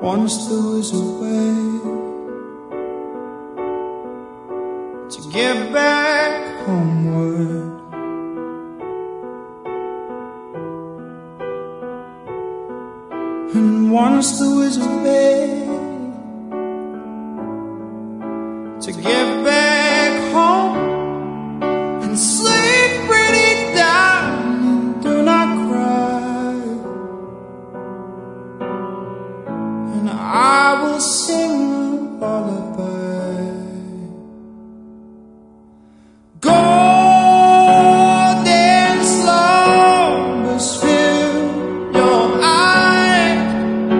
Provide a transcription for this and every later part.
Once there was a way to get back homeward. And once there was a way to get back home and sleep pretty down and do not cry. And I will sing a lullaby. Golden slumbers fill your eyes,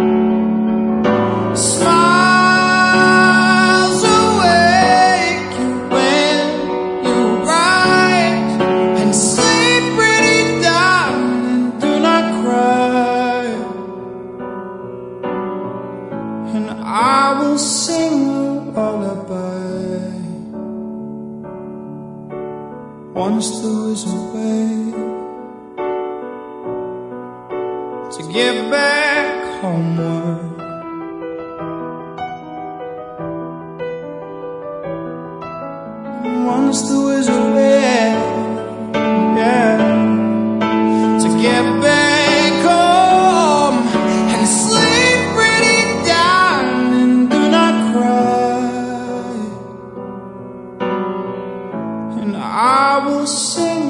smiles awake you when you rise, and sleep pretty down and do not cry. And I will sing a lullaby. Once there was a way to get back homeward. And once there was a way, yeah, to get back home and sleep pretty down and do not cry. And I will sing